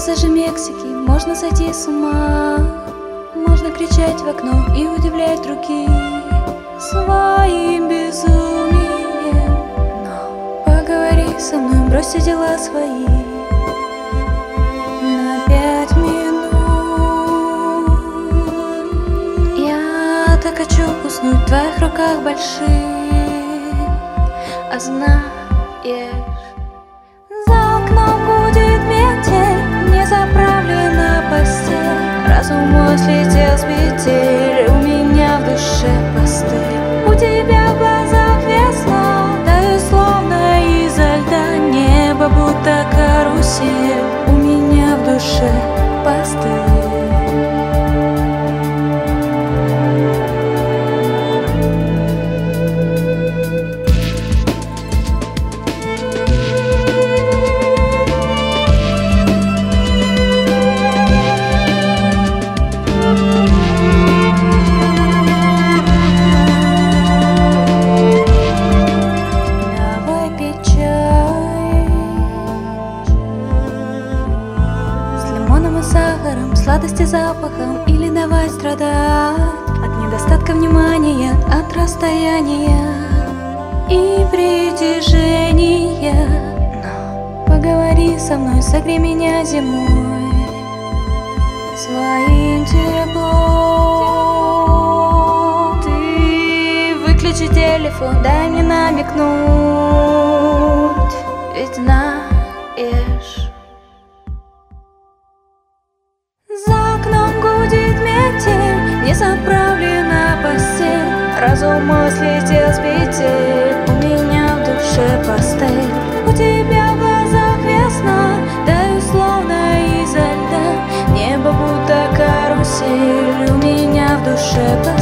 пейзажи Мексики можно сойти с ума. Можно кричать в окно и удивлять других своим безумием. Но поговори со мной, брось все дела свои на 5 минут. Я так хочу уснуть в твоих руках больших. А знаешь, за окном гудит метель, не заправлена постель. Разум мой слетел с петель, у меня в душе пастель. У тебя в глазах весна, да и словно изо льда. Небо будто карусель, у меня в душе пастель. Сахаром, сладости запахом, или давай страдать от недостатка внимания, от расстояния и притяжения. Но поговори со мной, согрей меня зимой своим теплом. Ты выключи телефон, дай мне намекнуть, ведь знаешь, не заправлена постель. Разум мой слетел с петель, у меня в душе пастель. У тебя в глазах весна, да и словно изо льда. Небо будто карусель, у меня в душе пастель.